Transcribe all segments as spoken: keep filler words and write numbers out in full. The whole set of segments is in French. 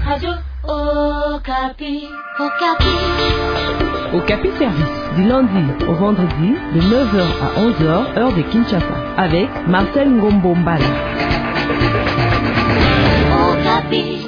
Radio Okapi. Okapi. Okapi Service, du lundi au vendredi, de neuf heures à onze heures, heure de Kinshasa, avec Marcel Ngombo Mbala. Okapi.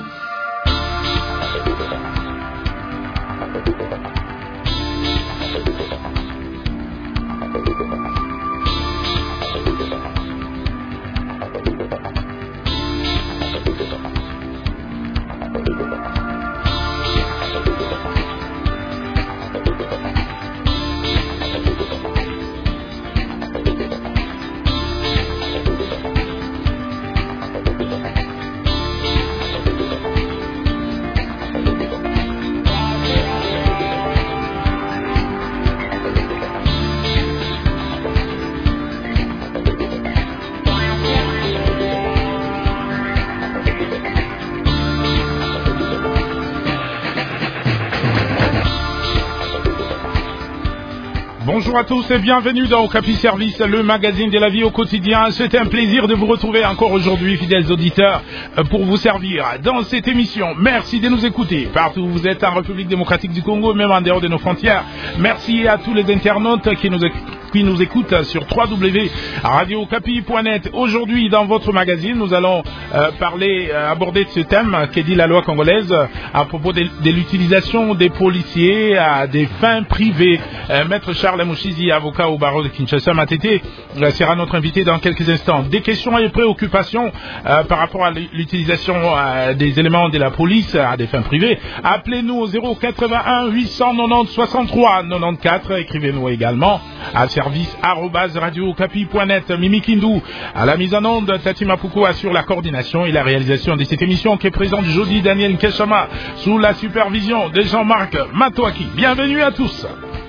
Bonjour à tous et bienvenue dans Okapi Service, le magazine de la vie au quotidien. C'est un plaisir de vous retrouver encore aujourd'hui, fidèles auditeurs, pour vous servir dans cette émission. Merci de nous écouter partout où vous êtes en République démocratique du Congo, même en dehors de nos frontières. Merci à tous les internautes qui nous, qui nous écoutent sur w w w point radio okapi point net. Aujourd'hui, dans votre magazine, nous allons euh, parler, euh, aborder ce thème qui dit la loi congolaise à propos de, de l'utilisation des policiers à des fins privées. Euh, Maître Charles Mouchizi, avocat au barreau de Kinshasa, Matete, euh, sera notre invité dans quelques instants. Des questions et préoccupations euh, par rapport à l'utilisation euh, des éléments de la police à des fins privées. Appelez-nous au zéro quatre-vingt-un huit cent quatre-vingt-dix soixante-trois quatre-vingt-quatorze. Écrivez-nous également à service arobase radio okapi point net. Mimi Kindou à la mise en onde, Tati Mapuko assure la coordination et la réalisation de cette émission qui est présente jeudi. Daniel Nkeshama sous la supervision de Jean-Marc Matouaki. Bienvenue à tous.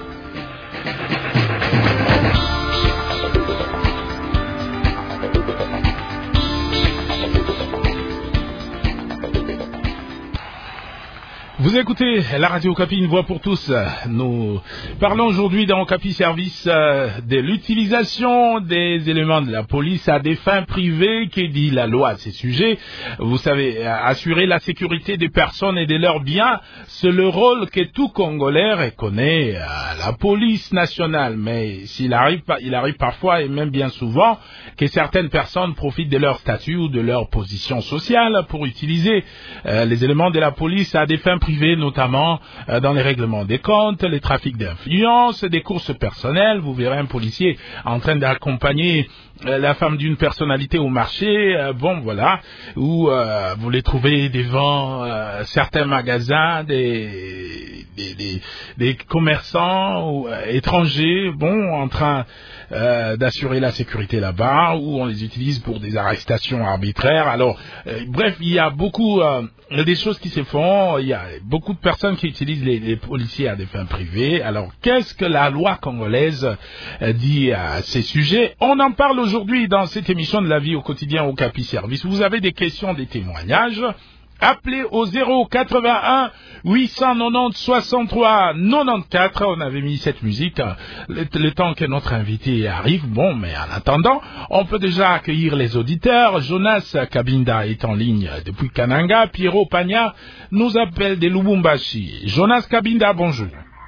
Vous écoutez la radio Okapi, une voix pour tous. Nous parlons aujourd'hui dans Okapi Service euh, de l'utilisation des éléments de la police à des fins privées, qui dit la loi à ces sujets. Vous savez, assurer la sécurité des personnes et de leurs biens, c'est le rôle que tout Congolais reconnaît à la police nationale. Mais s'il arrive, il arrive parfois et même bien souvent que certaines personnes profitent de leur statut ou de leur position sociale pour utiliser euh, les éléments de la police à des fins privées, notamment euh, dans les règlements des comptes, les trafics d'influence, des courses personnelles. Vous verrez un policier en train d'accompagner euh, la femme d'une personnalité au marché, euh, bon voilà, ou euh, vous les trouvez devant euh, certains magasins, des, des, des, des commerçants ou, euh, étrangers, bon, en train euh, d'assurer la sécurité là-bas, ou on les utilise pour des arrestations arbitraires. Alors, euh, bref, il y a beaucoup euh, des choses qui se font. Il y a beaucoup de personnes qui utilisent les, les policiers à des fins privées. Alors, qu'est-ce que la loi congolaise euh, dit à ces sujets? On en parle aujourd'hui dans cette émission de la vie au quotidien au Okapi Service. Vous avez des questions, des témoignages? Appelez au zéro quatre-vingt-un huit cent quatre-vingt-dix soixante-trois quatre-vingt-quatorze. On avait mis cette musique le, le temps que notre invité arrive. Bon, mais en attendant, on peut déjà accueillir les auditeurs. Jonas Kabinda est en ligne depuis Kananga. Pierrot Pagna nous appelle de Lubumbashi. Jonas Kabinda, bonjour.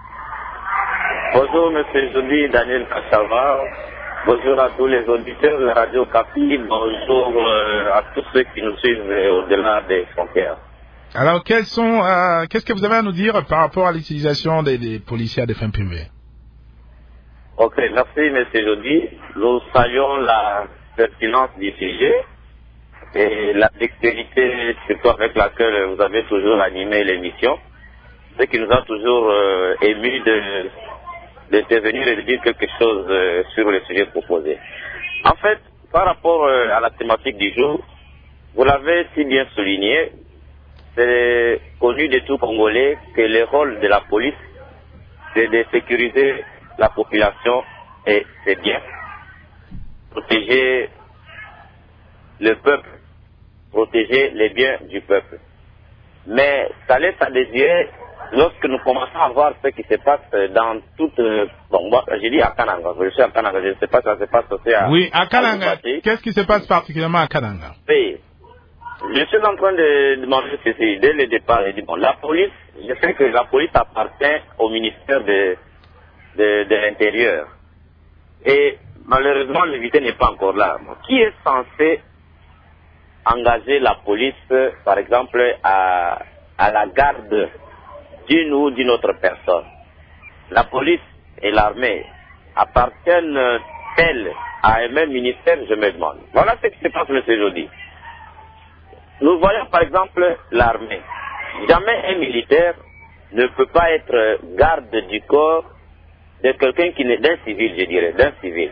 Bonjour, monsieur Joly, Daniel Kachava. Bonjour à tous les auditeurs de la radio Okapi. Bonjour euh, à tous ceux qui nous suivent au-delà des frontières. Alors, quels sont, euh, qu'est-ce que vous avez à nous dire par rapport à l'utilisation des, des policiers à des fins privées? Ok, merci, monsieur Joly. Nous saluons la pertinence du sujet et la dextérité, surtout avec laquelle vous avez toujours animé l'émission, ce qui nous a toujours euh, émus de d'intervenir et de dire quelque chose euh, sur le sujet proposé. En fait, par rapport euh, à la thématique du jour, vous l'avez si bien souligné, c'est connu de tout Congolais que le rôle de la police, c'est de sécuriser la population et ses biens, protéger le peuple, protéger les biens du peuple. Mais ça laisse à désirer lorsque nous commençons à voir ce qui se passe dans toute... Bon, moi, j'ai dit à Kananga, je suis à Kananga, je ne sais pas si ça se passe aussi à... Oui, à Kananga. Qu'est-ce qui se passe particulièrement à Kananga? Oui. je suis en train de demander ceci. Dès le départ, je dis, bon, la police, je sais que la police appartient au ministère de, de, de l'Intérieur. Et malheureusement, l'invité n'est pas encore là. Qui est censé engager la police, par exemple, à, à la garde d'une ou d'une autre personne? La police et l'armée appartiennent-elles à un même ministère, je me demande. Voilà ce qui se passe le jeudi. Nous voyons par exemple l'armée. Jamais un militaire ne peut pas être garde du corps de quelqu'un qui n'est d'un civil, je dirais, d'un civil.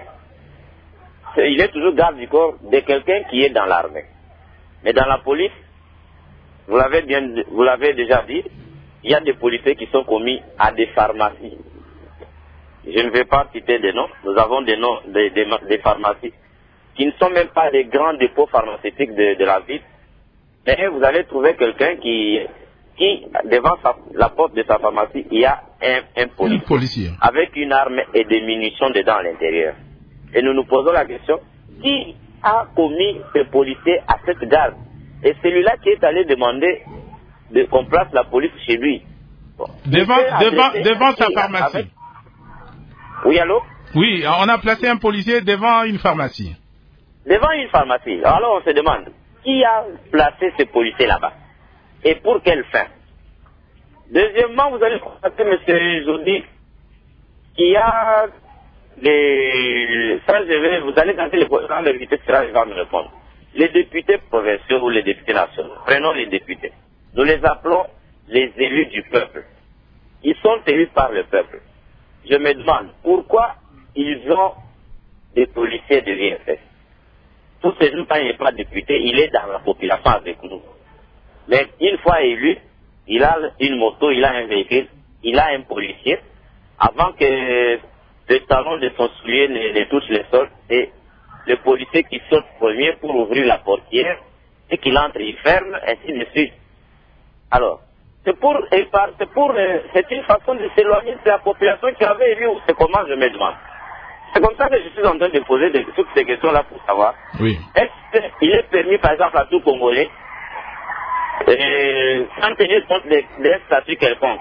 Il est toujours garde du corps de quelqu'un qui est dans l'armée. Mais dans la police, vous l'avez bien, vous l'avez déjà dit, il y a des policiers qui sont commis à des pharmacies. Je ne vais pas citer des noms. Nous avons des noms des, des, des pharmacies qui ne sont même pas des grands dépôts pharmaceutiques de, de la ville. Mais vous allez trouver quelqu'un qui, qui devant sa, la porte de sa pharmacie, il y a un, un policier, un policier avec une arme et des munitions dedans à l'intérieur. Et nous nous posons la question, qui a commis ce policier à cette garde? Et celui-là qui est allé demander de, qu'on place la police chez lui. Bon. Devant, devant, devant sa pharmacie. Avec... Oui, allô? Oui, on a placé un policier devant une pharmacie. Devant une pharmacie. Alors on se demande, qui a placé ce policier là-bas? Et pour quelle fin? Deuxièmement, vous allez constater, M. Jody, qu'il y a les... Ça, je vais... Vous allez tenter les... Quand l'invité sera, il va me répondre. Les députés provinciaux ou les députés nationaux, prenons les députés. Nous les appelons les élus du peuple. Ils sont élus par le peuple. Je me demande pourquoi ils ont des policiers de V F S. Tous ces jours, quand il n'est pas député, il est dans la population avec nous. Mais une fois élu, il a une moto, il a un véhicule, il a un policier. Avant que le talon de son soulier ne, ne touche le sol, c'est le policier qui saute premier pour ouvrir la portière et qu'il entre, il ferme, ainsi de suite. Alors, c'est pour, c'est pour, c'est une façon de s'éloigner de la population qui avait élu. C'est comment, je me demande. C'est comme ça que je suis en train de poser des, toutes ces questions-là pour savoir. Oui. Est-ce qu'il est permis, par exemple, à tout Congolais, euh, sans tenir compte des, des statuts quelconques,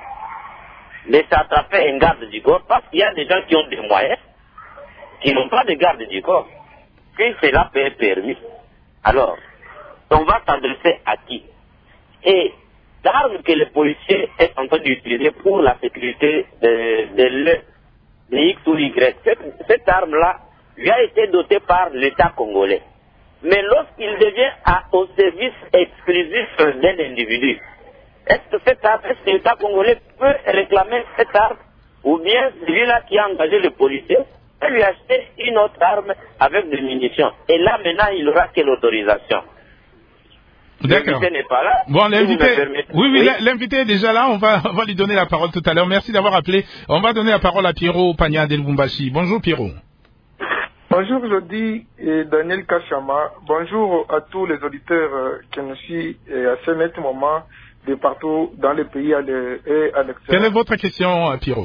de s'attraper un garde du corps, parce qu'il y a des gens qui ont des moyens, qui n'ont pas de garde du corps. Si cela peut être permis, alors, on va s'adresser à qui? Et l'arme que le policier est en train d'utiliser pour la sécurité de, de, le, de X ou Y, cette, cette arme-là lui a été dotée par l'État congolais. Mais lorsqu'il devient à, au service exclusif d'un individu, est-ce que cette arme, est-ce que l'État congolais peut réclamer cette arme? Ou bien celui-là qui a engagé le policier peut lui acheter une autre arme avec des munitions. Et là, maintenant, il n'aura que l'autorisation. D'accord. L'invité n'est pas là. Bon, l'invité, oui, oui, oui. l'invité est déjà là. On va, on va lui donner la parole tout à l'heure. Merci d'avoir appelé. On va donner la parole à Pierrot Pagna de Lubumbashi. Bonjour, Pierrot. Bonjour, je dis Daniel Kachama. Bonjour à tous les auditeurs euh, qui nous suivent à ce net moment de partout dans le pays et à l'extérieur. Quelle est votre question, Pierrot?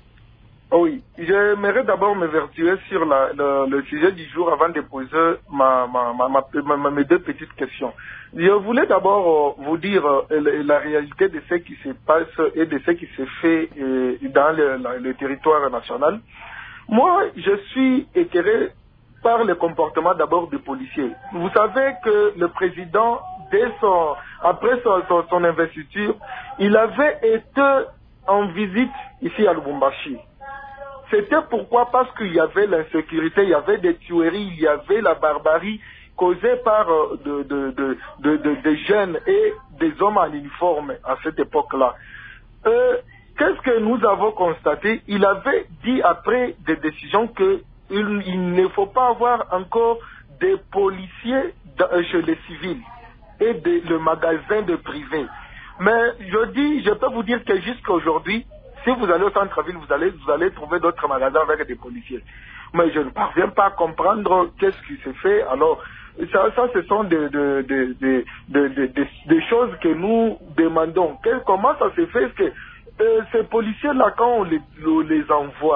Oh oui, j'aimerais d'abord me vertuer sur la, le, le sujet du jour avant de poser ma, ma, ma, ma, ma, mes deux petites questions. Je voulais d'abord euh, vous dire euh, la, la réalité de ce qui se passe et de ce qui se fait euh, dans le, la, le territoire national. Moi, je suis éclairé par le comportement d'abord des policiers. Vous savez que le président, dès son, après son, son, son investiture, il avait été en visite ici à Lubumbashi. C'était pourquoi? Parce qu'il y avait l'insécurité, il y avait des tueries, il y avait la barbarie causée par euh, de, de, de, de, de, de jeunes et des hommes en uniforme à cette époque-là. Euh, Qu'est-ce que nous avons constaté? Il avait dit après des décisions qu'il il ne faut pas avoir encore des policiers dans, chez les civils et de, le magasin de privé. Mais je dis, je peux vous dire que jusqu'à aujourd'hui, si vous allez au centre-ville, vous allez, vous allez trouver d'autres magasins avec des policiers. Mais je ne parviens pas à comprendre qu'est-ce qui se fait. Alors, ça, ça ce sont des, des, des, des, des, des, des choses que nous demandons. Quel, comment ça se fait que euh, ces policiers-là, quand on les, on les envoie,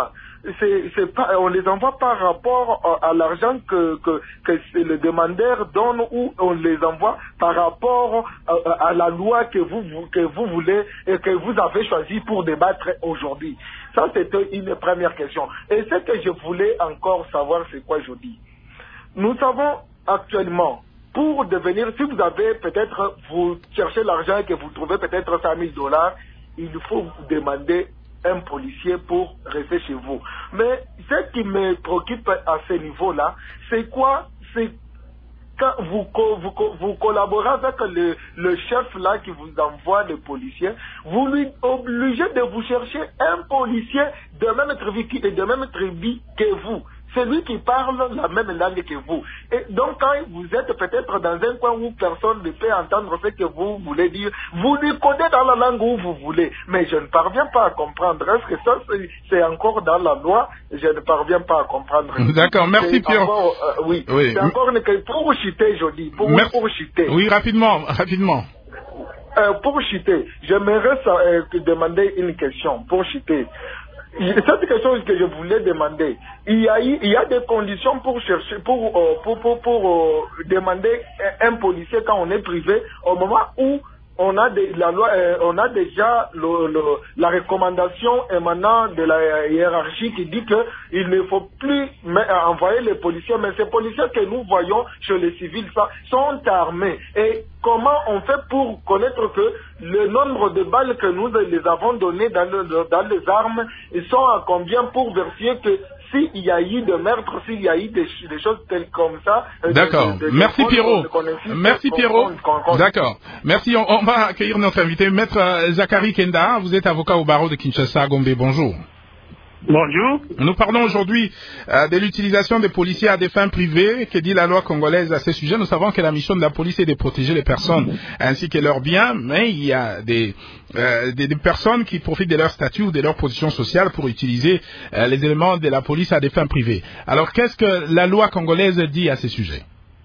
c'est, c'est pas, on les envoie par rapport à, à l'argent que, que, que le demandeur donne, ou on les envoie par rapport à, à la loi que vous, que vous voulez et que vous avez choisi pour débattre aujourd'hui. Ça, c'était une première question. Et ce que je voulais encore savoir, c'est quoi je dis. Nous savons actuellement, pour devenir, si vous avez peut-être, vous cherchez l'argent et que vous trouvez peut-être cinq mille dollars, il faut vous demander un policier pour rester chez vous. Mais ce qui me préoccupe à ce niveau-là, c'est quoi? C'est quand vous, vous, vous collaborez avec le, le chef là qui vous envoie le policier, vous lui obligez de vous chercher un policier de même tribu, de même tribu que vous. C'est lui qui parle la même langue que vous. Et donc, quand vous êtes peut-être dans un coin où personne ne peut entendre ce que vous voulez dire, vous lui codez dans la langue où vous voulez. Mais je ne parviens pas à comprendre. Est-ce que ça, c'est, c'est encore dans la loi? Je ne parviens pas à comprendre. D'accord, merci Pierre. Euh, oui. oui, c'est encore une... pour chuter, je dis. Pour, Merci. pour chuter. Oui, rapidement, rapidement. Euh, pour chuter, j'aimerais euh, demander une question. Pour chuter. C'est quelque chose que je voulais demander. Il y a, il y a des conditions pour chercher, pour, euh, pour, pour, pour euh, demander un policier quand on est privé, au moment où on a, des, la loi, euh, on a déjà le, le, la recommandation émanant de la hiérarchie qui dit qu'il ne faut plus envoyer les policiers, mais ces policiers que nous voyons chez les civils ça, sont armés. Et comment on fait pour connaître que le nombre de balles que nous les avons données dans, le, dans les armes, ils sont à combien pour vérifier que s'il y a eu de meurtres, s'il y a eu des, des choses telles comme ça. D'accord. De, de, de Merci Pierrot. Merci Pierrot. D'accord. Merci. On, on va accueillir notre invité, Maître Zachary Kenda. Vous êtes avocat au barreau de Kinshasa, Gombe. Bonjour. Bonjour. Nous parlons aujourd'hui euh, de l'utilisation des policiers à des fins privées. Que dit la loi congolaise à ce sujet? Nous savons que la mission de la police est de protéger les personnes ainsi que leurs biens, mais il y a des, euh, des, des personnes qui profitent de leur statut ou de leur position sociale pour utiliser euh, les éléments de la police à des fins privées. Alors, qu'est-ce que la loi congolaise dit à ce sujet?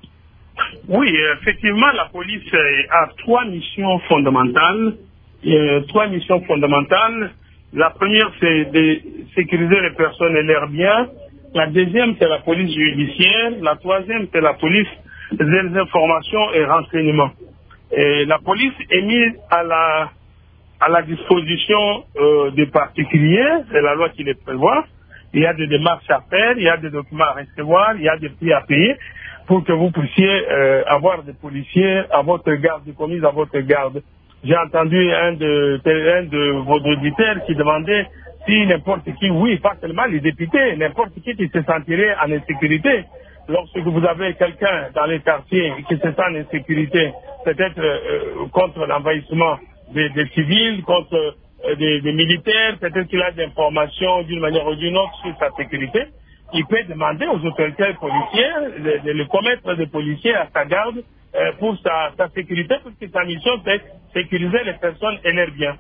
Oui, effectivement, la police a trois missions fondamentales. Euh, trois missions fondamentales. La première, c'est de sécuriser les personnes et leurs biens. La deuxième, c'est la police judiciaire. La troisième, c'est la police des informations et renseignements. Et la police est mise à la, à la disposition euh, des particuliers. C'est la loi qui les prévoit. Il y a des démarches à faire, il y a des documents à recevoir, il y a des prix à payer pour que vous puissiez euh, avoir des policiers à votre garde, des commis à votre garde. J'ai entendu un de, un de vos auditeurs qui demandait si n'importe qui, oui, pas seulement les députés, n'importe qui qui se sentirait en insécurité. Lorsque vous avez quelqu'un dans les quartiers qui se sent en insécurité, peut-être euh, contre l'envahissement des, des civils, contre euh, des, des militaires, peut-être qu'il a des informations d'une manière ou d'une autre sur sa sécurité, il peut demander aux autorités policières de, de le commettre des policiers à sa garde euh, pour sa, sa sécurité, parce que sa mission c'est sécuriser les personnes et leurs biens.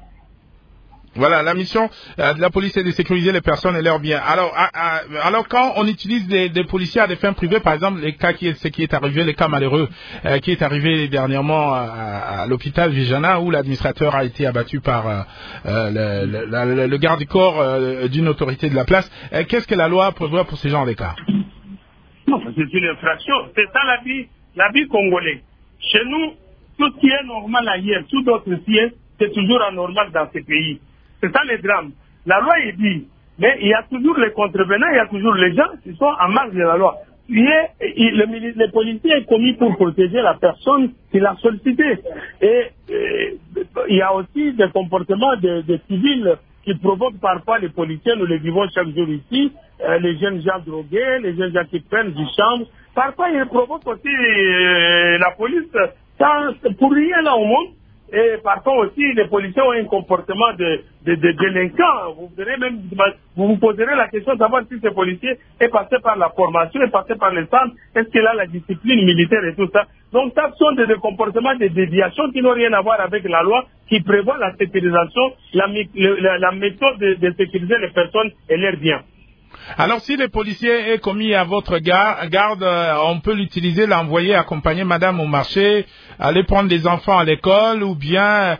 Voilà, la mission euh, de la police est de sécuriser les personnes et leurs biens. Alors, à, à, alors quand on utilise des, des policiers à des fins privées, par exemple, les cas qui est, ce qui est arrivé, les cas malheureux euh, qui est arrivé dernièrement à, à l'hôpital Vijana où l'administrateur a été abattu par euh, le, le, le, le garde du corps euh, d'une autorité de la place, euh, qu'est-ce que la loi prévoit pour ces genres de cas? Non, c'est une infraction. C'est ça la vie, la vie congolaise. Chez nous, tout ce qui est normal ailleurs, tout d'autres sièges, c'est toujours anormal dans ces pays. C'est ça le drame. La loi est dit, mais il y a toujours les contrevenants, il y a toujours les gens qui sont en marge de la loi. Il est, il, le, le policier est commis pour protéger la personne qui l'a sollicité. Et, et il y a aussi des comportements de, de civils qui provoquent parfois les policiers. Nous les vivons chaque jour ici. Euh, les jeunes gens drogués, les jeunes gens qui prennent du chanvre. Parfois, ils provoquent aussi euh, la police sans, pour rien là au monde. Et parfois aussi, les policiers ont un comportement de, de, de délinquant. Vous verrez même, vous vous poserez la question de savoir si ce policier est passé par la formation, est passé par les centres, est-ce qu'il a la discipline militaire et tout ça. Donc, ça sont des, des comportements de déviation qui n'ont rien à voir avec la loi qui prévoit la sécurisation, la, la, la méthode de, de sécuriser les personnes et leurs biens. Alors, si les policiers est commis à votre garde, on peut l'utiliser, l'envoyer accompagner madame au marché, aller prendre les enfants à l'école ou bien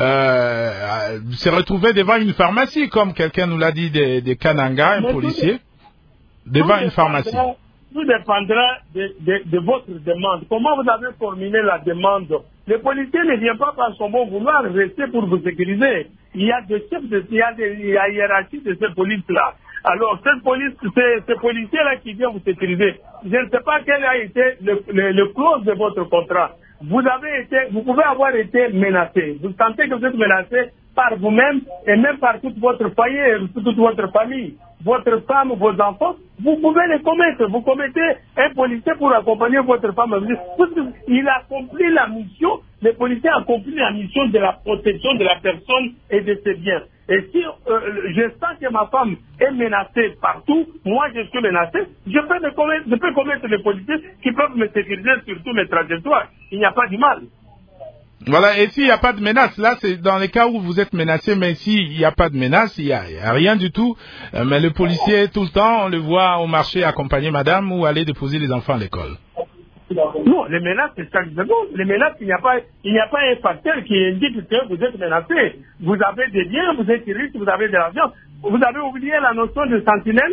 euh, se retrouver devant une pharmacie, comme quelqu'un nous l'a dit des, des Kananga, un policier, devant une pharmacie. Tout dépendra de, de, de votre demande. Comment vous avez formulé la demande? Le policier ne vient pas par son bon vouloir rester pour vous sécuriser. Il y a des chefs, de, il y a des, il y a hiérarchie de ces polices-là. Alors, cette police, c'est ce policier-là qui vient vous sécuriser. Je ne sais pas quel a été le, le, le clause de votre contrat. Vous avez été, vous pouvez avoir été menacé. Vous sentez que vous êtes menacé par vous-même et même par tout votre foyer, toute votre famille, votre femme, vos enfants. Vous pouvez les commettre. Vous commettez un policier pour accompagner votre femme. Il a accompli la mission, le policier a accompli la mission de la protection de la personne et de ses biens. Et si euh, je sens que ma femme est menacée partout, moi je suis menacé, je peux, me commettre, je peux commettre les policiers qui peuvent me sécuriser sur tous mes trajectoires. Il n'y a pas du mal. Voilà, et s'il n'y a pas de menace, là c'est dans les cas où vous êtes menacé, mais s'il n'y a pas de menace, il n'y a, a rien du tout, euh, mais le policier tout le temps, on le voit au marché accompagner madame ou aller déposer les enfants à l'école. Non, les menaces, c'est chaque seconde. Les menaces, il n'y a pas, il n'y a pas un facteur qui indique que vous êtes menacé. Vous avez des biens, vous êtes riche, vous avez de l'argent. Vous avez oublié la notion de sentinelle.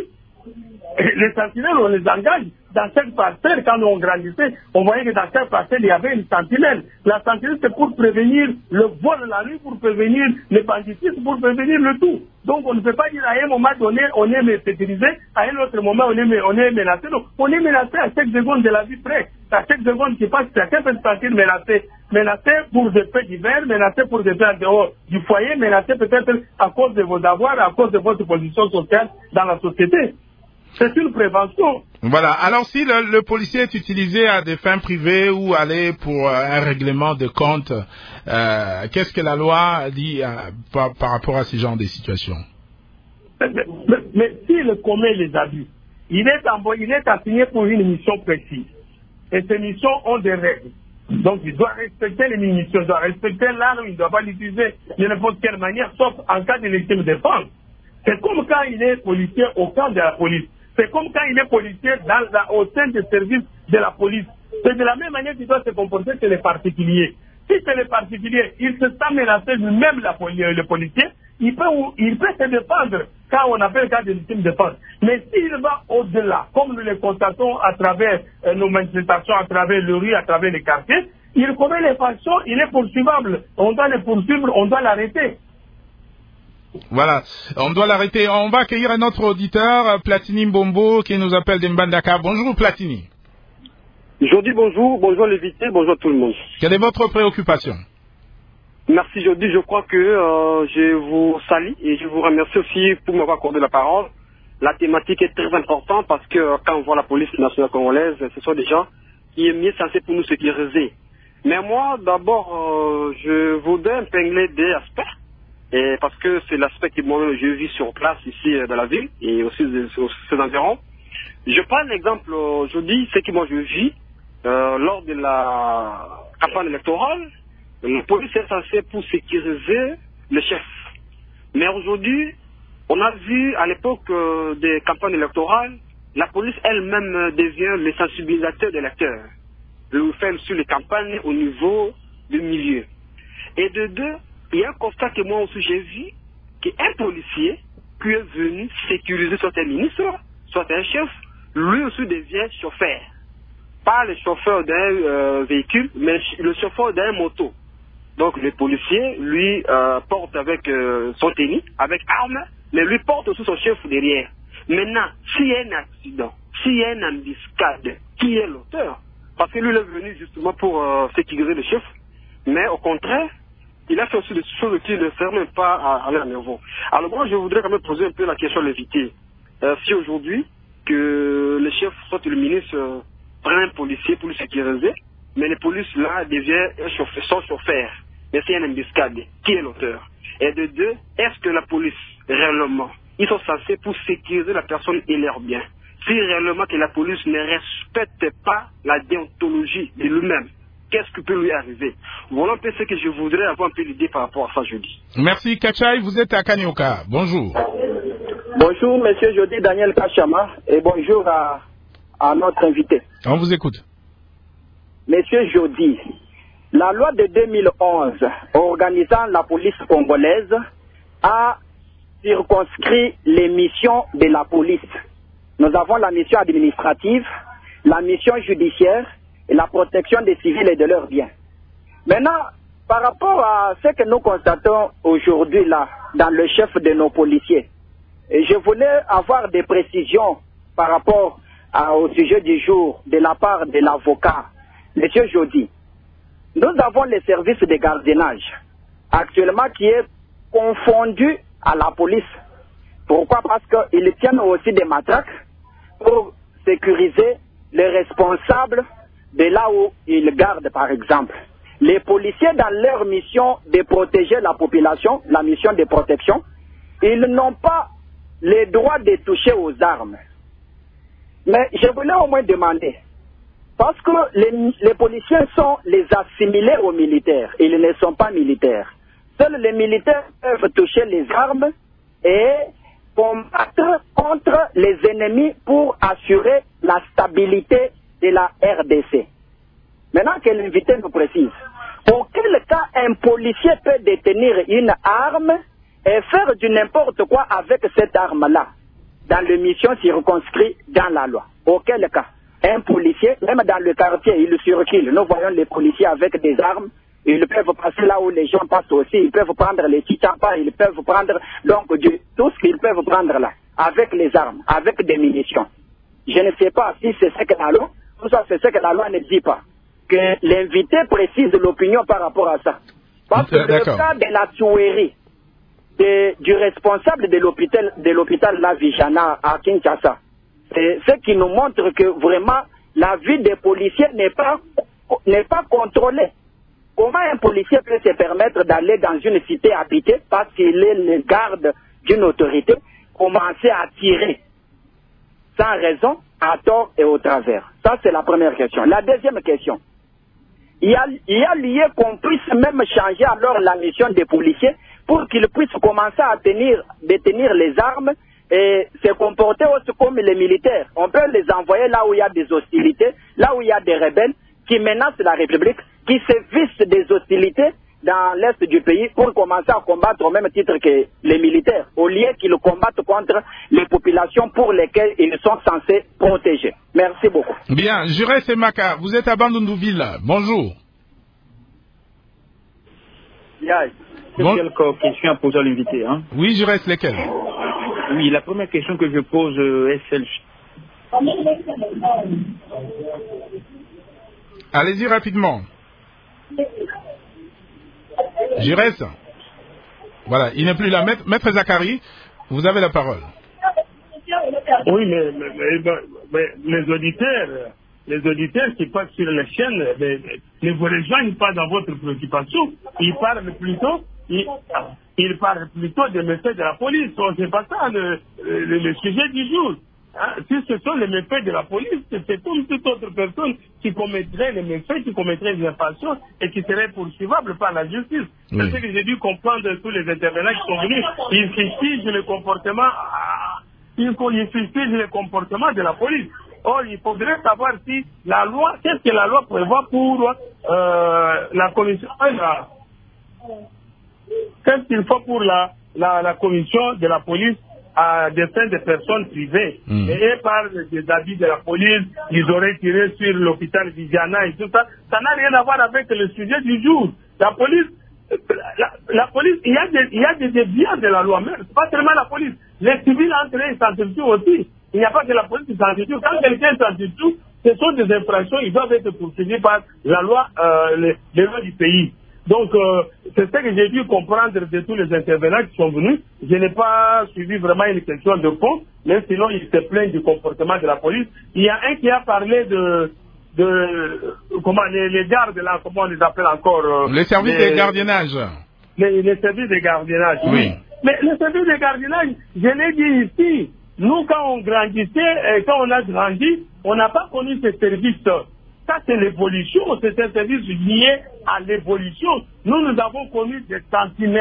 Les sentinelles, on les engage. Dans chaque parcelle, quand on grandissait, on voyait que dans chaque parcelle, il y avait une sentinelle. La sentinelle, c'est pour prévenir le vol la nuit, pour prévenir le banditisme, pour prévenir le tout. Donc, on ne peut pas dire à un moment donné, on est sécurisé, à un autre moment, on est, on est menacé. Donc, on est menacé à chaque seconde de la vie près. À chaque seconde qui passe, chacun peut se sentir menacé. Menacé pour des faits divers, menacé pour des faits en dehors du foyer, menacé peut-être à cause de vos avoirs, à cause de votre position sociale dans la société. C'est une prévention. Voilà. Alors, si le, le policier est utilisé à des fins privées ou aller pour un règlement de compte, euh, qu'est-ce que la loi dit euh, par, par rapport à ce genre de situations? Mais, mais, mais s'il commet les abus, il est, en, il est assigné pour une mission précise. Et ces missions ont des règles. Donc, il doit respecter les missions, il doit respecter l'arme, il ne doit pas l'utiliser de n'importe quelle manière, sauf en cas de légitime défense. C'est comme quand il est policier au camp de la police. C'est comme quand il est policier dans la, au sein des services de la police. C'est de la même manière qu'il doit se comporter que les particuliers. Si c'est les particuliers, il se sent menacé lui-même, le policier, il peut, il peut se défendre quand on appelle cas de légitime défense. Mais s'il va au-delà, comme nous le constatons à travers euh, nos manifestations, à travers le rue, à travers les quartiers, il commet les factions, il est poursuivable. On doit le poursuivre, on doit l'arrêter. Voilà, on doit l'arrêter. On va accueillir un autre auditeur, Platini Mbombo, qui nous appelle de Mbandaka. Bonjour Platini. Je dis bonjour, bonjour l'invité, bonjour tout le monde. Quelle est votre préoccupation? Merci, je dis, je crois que euh, je vous salue et je vous remercie aussi pour m'avoir accordé la parole. La thématique est très importante parce que euh, quand on voit la police nationale congolaise, ce sont des gens qui est mieux censés pour nous sécuriser. Mais moi, d'abord, euh, je voudrais épingler des aspects. Et parce que c'est l'aspect que moi je vis sur place ici dans la ville et aussi sur ses environs. Je prends l'exemple aujourd'hui, ce que moi je vis euh, lors de la campagne électorale. La police est censée pour sécuriser le chef. Mais aujourd'hui, on a vu à l'époque euh, des campagnes électorales, la police elle-même devient le sensibilisateur des électeurs. Le fait sur les campagnes au niveau du milieu. Et de deux, il y a un constat que moi aussi j'ai vu, qu'un policier qui est venu sécuriser soit un ministre, soit un chef, lui aussi devient chauffeur. Pas le chauffeur d'un euh, véhicule, mais le chauffeur d'un moto. Donc le policier, lui, euh, porte avec euh, son tennis, avec arme, mais lui porte aussi son chef derrière. Maintenant, s'il y a un accident, s'il y a une embuscade, qui est l'auteur? Parce que lui, il est venu justement pour euh, sécuriser le chef, mais au contraire, il a fait aussi des choses qui ne servent même pas à aller à nouveau. Alors moi, je voudrais quand même poser un peu la question à l'invité. Euh, si aujourd'hui, que le chef, soit le ministre, euh, prend un policier pour le sécuriser, mais le police là devient un chauffeur, son chauffeur. Mais c'est une embuscade. Qui est l'auteur? Et de deux, est-ce que la police, réellement, ils sont censés pour sécuriser la personne et leurs biens? Si réellement que la police ne respecte pas la déontologie de lui-même, qu'est-ce qui peut lui arriver? Voilà un peu ce que je voudrais avoir un peu l'idée par rapport à ça, je dis. Merci, Kachai. Vous êtes à Kanyoka. Bonjour. Bonjour, monsieur Jody Daniel Kachama, et bonjour à, à notre invité. On vous écoute. Monsieur Jody, la loi de deux mille onze organisant la police congolaise a circonscrit les missions de la police. Nous avons la mission administrative, la mission judiciaire et la protection des civils et de leurs biens. Maintenant, par rapport à ce que nous constatons aujourd'hui là, dans le chef de nos policiers, je voulais avoir des précisions par rapport à, au sujet du jour de la part de l'avocat, monsieur Jody. Nous avons les services de gardiennage actuellement qui est confondu à la police. Pourquoi? Parce qu'ils tiennent aussi des matraques pour sécuriser les responsables de là où ils gardent, par exemple. Les policiers, dans leur mission de protéger la population, la mission de protection, ils n'ont pas le droit de toucher aux armes. Mais je voulais au moins demander, parce que les, les policiers sont les assimilés aux militaires, ils ne sont pas militaires. Seuls les militaires peuvent toucher les armes et combattre contre les ennemis pour assurer la stabilité de la R D C. Maintenant que l'invité nous précise, auquel cas un policier peut détenir une arme et faire du n'importe quoi avec cette arme-là, dans les missions circonscrites dans la loi. Auquel cas un policier, même dans le quartier, il circule. Nous voyons les policiers avec des armes. Ils peuvent passer là où les gens passent aussi. Ils peuvent prendre les chichapas, ils peuvent prendre donc du, tout ce qu'ils peuvent prendre là, avec les armes, avec des munitions. Je ne sais pas si c'est ce que la loi, tout ça c'est ce que la loi ne dit pas. Que l'invité précise l'opinion par rapport à ça. Parce que le cas de la tuerie de, du responsable de l'hôpital de l'hôpital La Vijana à Kinshasa, c'est ce qui nous montre que vraiment la vie des policiers n'est pas n'est pas contrôlée. Comment un policier peut se permettre d'aller dans une cité habitée parce qu'il est le garde d'une autorité, commencer à tirer sans raison, à tort et au travers? Ça, c'est la première question. La deuxième question, il y a, il y a lieu qu'on puisse même changer alors la mission des policiers pour qu'ils puissent commencer à tenir, détenir les armes et se comporter aussi comme les militaires. On peut les envoyer là où il y a des hostilités, là où il y a des rebelles qui menacent la République, qui se vissent des hostilités dans l'est du pays pour commencer à combattre au même titre que les militaires, au lieu qu'ils combattent contre les populations pour lesquelles ils sont censés protéger. Merci beaucoup. Bien, Jurès et Maka, vous êtes à Bandundouville. Bonjour. Il y a bon. quelques questions à poser à l'invité. Hein? Oui, Jurès, lesquelles? Oui, la première question que je pose euh, est celle-ci. Allez-y rapidement. Jurès. Voilà, il n'est plus là. Maître, Maître Zakari, vous avez la parole. Oui, mais, mais, mais, mais les auditeurs, les auditeurs qui passent sur la chaîne mais, ne vous rejoignent pas dans votre préoccupation. Ils parlent plutôt, ils, ils parlent plutôt des méfaits de la police. C'est pas ça le, le, le sujet du jour. Hein, si ce sont les méfaits de la police, c'est comme toute autre personne qui commettrait les méfaits, qui commettrait des infractions et qui serait poursuivable par la justice. Oui. C'est ce que j'ai dû comprendre de tous les intervenants qui sont venus. Ils fustigent le comportement, ils fustigent le comportement de la police. Or, il faudrait savoir si la loi, qu'est-ce que la loi prévoit pour euh, la commission, la, qu'est-ce qu'il faut pour la, la, la commission de la police à des fins de personnes privées. Mmh. Et par des habits de la police, ils auraient tiré sur l'hôpital Vigiana et tout ça. Ça n'a rien à voir avec le sujet du jour. La police, la, la police, il y a des, il y a des déviants de la loi, mais c'est pas seulement la police. Les civils entre eux, ils s'entretuent aussi. Il n'y a pas que la police qui s'entretue. Quand quelqu'un s'entretue, ce sont des infractions, ils doivent être poursuivis par la loi, euh, les, les lois du pays. Donc, euh, c'est ce que j'ai dû comprendre de tous les intervenants qui sont venus. Je n'ai pas suivi vraiment une question de fond, mais sinon, ils se plaignent du comportement de la police. Il y a un qui a parlé de, de comment, les, les gardes, là, comment on les appelle encore euh, Les services les, de gardiennage. Les, les services de gardiennage, oui. oui. Mais les services de gardiennage, je l'ai dit ici, nous, quand on grandissait, et quand on a grandi, on n'a pas connu ces services. Ça, c'est l'évolution, c'est un service lié à l'évolution. Nous, nous avons connu des sentinelles.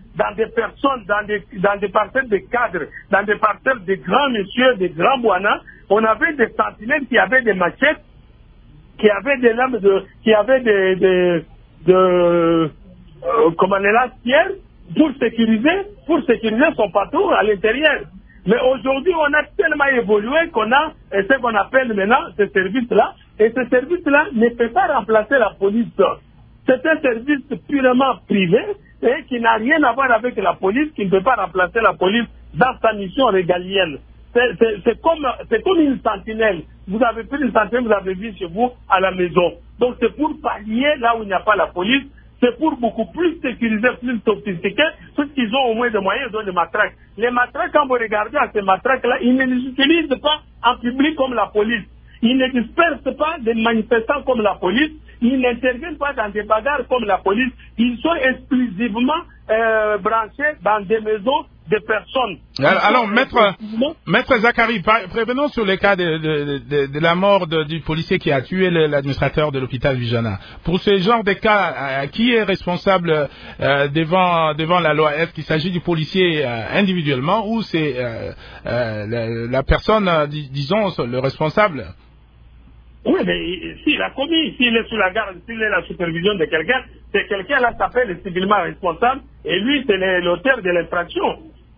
dans des personnes, dans des, dans des parcelles de cadres, dans des parcelles de grands messieurs, de grands boinas. On avait des sentinelles qui avaient des machettes, qui avaient des lames de, qui avaient des, des, de, euh, comment les lance-pierres pour sécuriser, pour sécuriser son patron à l'intérieur. Mais aujourd'hui, on a tellement évolué qu'on a ce qu'on appelle maintenant ce service-là, et ce service-là ne peut pas remplacer la police. C'est un service purement privé et qui n'a rien à voir avec la police, qui ne peut pas remplacer la police dans sa mission régalienne. C'est comme, comme une sentinelle. Vous avez pris une sentinelle, vous avez vu chez vous à la maison. Donc c'est pour pallier là où il n'y a pas la police, c'est pour beaucoup plus sécuriser, plus sophistiquer, ceux qui ont au moins des moyens, ils ont des matraques. Les matraques, quand vous regardez à ces matraques-là, ils ne les utilisent pas en public comme la police. Ils ne dispersent pas des manifestants comme la police. Ils n'interviennent pas dans des bagarres comme la police. Ils sont exclusivement euh, branchés dans des maisons de personnes. Alors, alors maître, maître Zachary, prévenons sur le cas de, de, de, de la mort de, du policier qui a tué l'administrateur de l'hôpital Vijana. Pour ce genre de cas, euh, qui est responsable euh, devant, devant la loi? Est-ce qu'il s'agit du policier euh, individuellement ou c'est euh, euh, la, la personne, euh, disons, le responsable? Oui, mais s'il a commis, s'il est sous la garde, s'il est la supervision de quelqu'un, c'est quelqu'un là s'appelle civilement responsable et lui c'est l'auteur de l'infraction.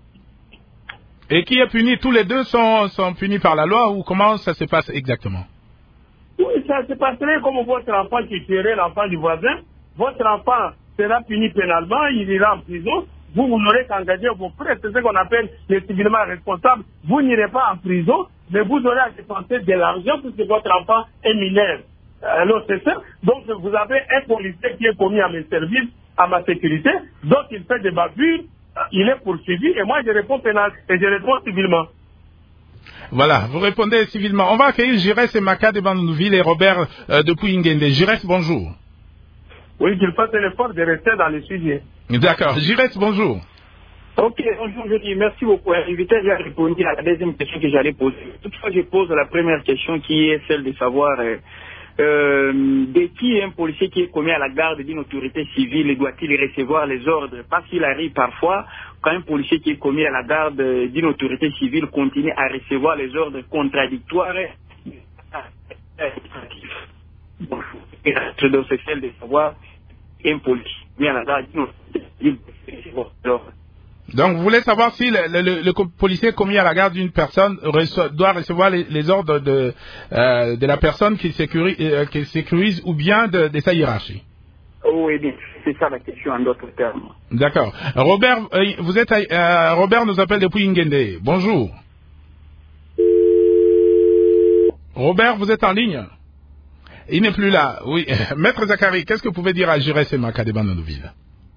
Et qui est puni? Tous les deux sont, sont punis par la loi ou comment ça se passe exactement? Oui, ça se passerait comme votre enfant qui tuerait l'enfant du voisin. Votre enfant sera puni pénalement, il ira en prison. Vous, vous n'aurez qu'engager vos frais, c'est ce qu'on appelle les civilement responsables. Vous n'irez pas en prison, mais vous aurez à dépenser de l'argent puisque votre enfant est mineur. Alors c'est ça. Donc vous avez un policier qui est commis à mes services, à ma sécurité, donc il fait des bavures, il est poursuivi et moi je réponds pénal et je réponds civilement. Voilà, vous répondez civilement. On va accueillir Giresse et Maka de Bandunville et Robert euh, de Pouingende. Giresse, bonjour. Oui, qu'il fasse l'effort de rester dans le sujet. D'accord. Giresse, bonjour. Ok, bonjour, je dis merci beaucoup. L'invité a répondu à la deuxième question que j'allais poser. Toutefois, je pose la première question qui est celle de savoir euh, euh, de qui un policier qui est commis à la garde d'une autorité civile doit-il recevoir les ordres? Parce qu'il arrive parfois, quand un policier qui est commis à la garde d'une autorité civile continue à recevoir les ordres contradictoires. Donc, c'est celle de savoir un policier commis à la garde d'une autorité civile doit recevoir les ordres. Donc, vous voulez savoir si le, le, le policier commis à la garde d'une personne reçoit, doit recevoir les, les ordres de, euh, de la personne qui sécurise, euh, qui sécurise ou bien de, de sa hiérarchie? Oui, bien, c'est ça la question en d'autres termes. D'accord. Robert, euh, vous êtes, euh, Robert nous appelle depuis Ngende. Bonjour. Robert, vous êtes en ligne? Il n'est plus là. Oui. Maître Zachary, qu'est-ce que vous pouvez dire à Giresse et Maka de Bandunville?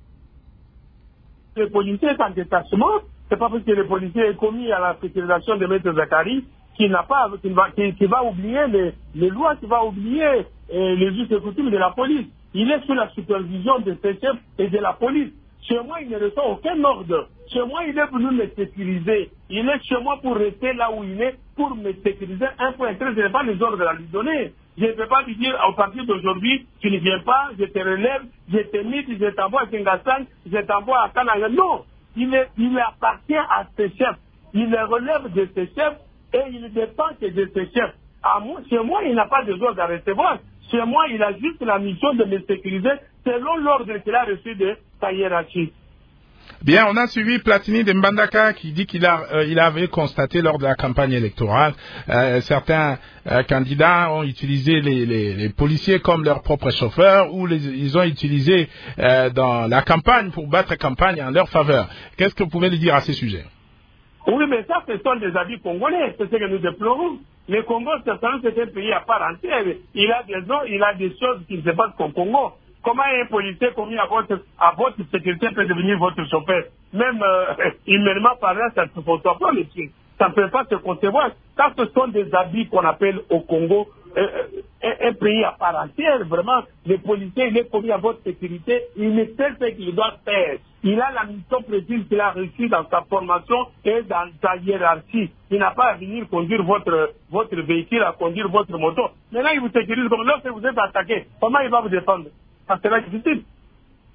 Le policier est en détachement, c'est pas parce que le policier est commis à la sécurisation de Maître Zachary qu'il n'a pas, qu'il va, qu'il, qu'il va oublier les, les lois, qu'il va oublier euh, les us et coutumes de la police. Il est sous la supervision de ses chefs et de la police. Chez moi, il ne reçoit aucun ordre. Chez moi, il est venu me sécuriser. Il est chez moi pour rester là où il est, pour me sécuriser. Un point très, je n'ai pas les ordres à lui donner. Je ne peux pas lui dire, à partir d'aujourd'hui, tu ne viens pas, je te relève, je te mise, je t'envoie à Kingassan, je t'envoie à Kananga. Non, il, est, il appartient à ses chefs. Il le relève de ses chefs et il dépend que de ses chefs. À moi, chez moi, il n'a pas de ordre à recevoir. Chez moi, il a juste la mission de me sécuriser selon l'ordre qu'il a reçu de sa hiérarchie. Bien, on a suivi Platini de Mbandaka qui dit qu'il a, euh, il avait constaté lors de la campagne électorale, euh, certains euh, candidats ont utilisé les, les, les policiers comme leurs propres chauffeurs ou les, ils ont utilisé euh, dans la campagne pour battre campagne en leur faveur. Qu'est-ce que vous pouvez lui dire à ce sujet? Oui, mais ça, ce sont des avis congolais, c'est ce que nous déplorons. Le Congo, c'est un pays à part entière. Il a des zones, il a des choses qui se passent au Congo. Comment un policier commis à votre, à votre sécurité peut devenir votre chauffeur? Même euh, humainement parlant, ça ne se conçoit pas, monsieur. Ça ne peut pas se concevoir. Ça, ce sont des habits qu'on appelle au Congo euh, un, un pays à part entière. Vraiment, le policier, il est commis à votre sécurité. Il ne sait ce qu'il doit faire. Il a la mission précise qu'il a reçue dans sa formation et dans sa hiérarchie. Il n'a pas à venir conduire votre, votre véhicule, à conduire votre moto. Maintenant, il vous sécurise comme lorsque vous êtes attaqué. Comment il va vous défendre? Ça sera difficile.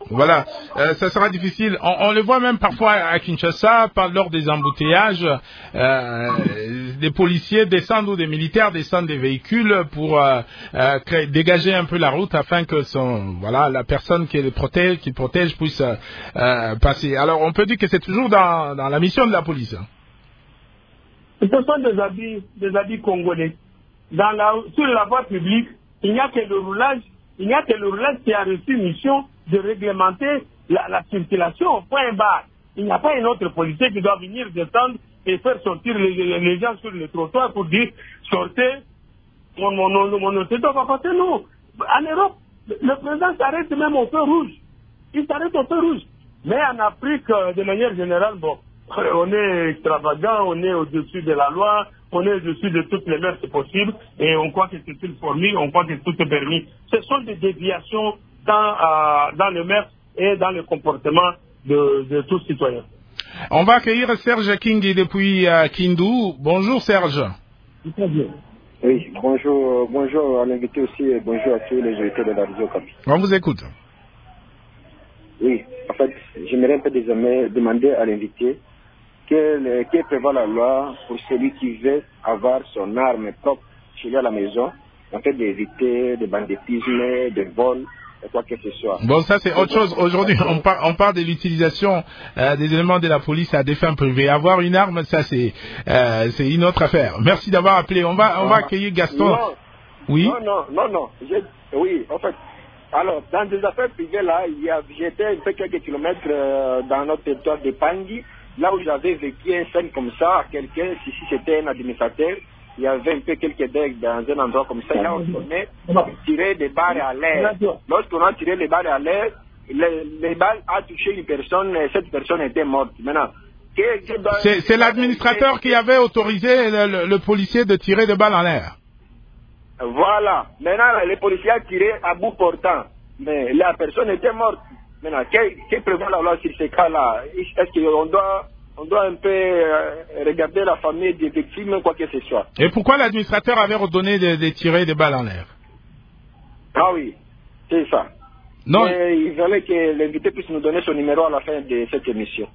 Voilà, euh, ça sera difficile. On, on le voit même parfois à Kinshasa, par, lors des embouteillages, euh, des policiers descendent ou des militaires descendent des véhicules pour euh, euh, créer, dégager un peu la route afin que son, voilà, la personne qui les protège, qui protège puisse euh, passer. Alors, on peut dire que c'est toujours dans, dans la mission de la police. Ce sont des habits, des habits congolais. Dans la, sur la voie publique, il n'y a que le roulage, il n'y a que le roulage qui a reçu mission de réglementer la, la circulation au point barre. Il n'y a pas un autre policier qui doit venir descendre et faire sortir les, les gens sur le trottoir pour dire sortez, mon mon mon mon va passer. Non. En Europe, le président s'arrête même au feu rouge. Il s'arrête au feu rouge. Mais en Afrique, de manière générale, bon, on est extravagant, on est au-dessus de la loi, on est au-dessus de toutes les mœurs possibles et on croit que c'est une formule, on croit que tout est permis. Ce sont des déviations dans, euh, dans le mœurs et dans le comportement de, de tous citoyens. On va accueillir Serge Kingi depuis euh, Kindu. Bonjour Serge. Très bien. Oui, bonjour, bonjour à l'invité aussi et bonjour à tous les invités de la radio Okapi. On vous écoute. Oui, en fait, j'aimerais un peu désormais demander à l'invité quelle, quelle prévoit la loi pour celui qui veut avoir son arme propre chez lui à la maison, en fait d'éviter des banditismes, des vols, quoi que ce soit. Bon, ça c'est autre chose. Aujourd'hui, on, par, on parle de l'utilisation euh, des éléments de la police à des fins privées. Avoir une arme, ça c'est euh, c'est une autre affaire. Merci d'avoir appelé. On va on va accueillir Gaston. Non, oui. Non, non, non, non. Je, oui, en fait. Alors, dans des affaires privées là, il y a, j'étais un peu quelques kilomètres euh, dans notre territoire de Pangui, là où j'avais vécu une scène comme ça à quelqu'un, si, si c'était un administrateur, il y avait un peu quelques decks dans un endroit comme ça, là on venait tirer des balles à l'air. Lorsqu'on a tiré les balles à l'air, les, les balles ont touché une personne et cette personne était morte. Maintenant, c'est, c'est l'administrateur qui avait autorisé le, le, le policier de tirer des balles en l'air. Voilà. Maintenant, les policiers ont tiré à bout portant, mais la personne était morte. Maintenant, qu'est-ce que prévoit la loi sur ces cas-là? Est-ce qu'on doit... On doit un peu euh, regarder la famille des victimes, quoi que ce soit. Et pourquoi l'administrateur avait ordonné de, de tirer des balles en l'air? Ah oui, c'est ça. Non. Mais il fallait que l'invité puisse nous donner son numéro à la fin de cette émission.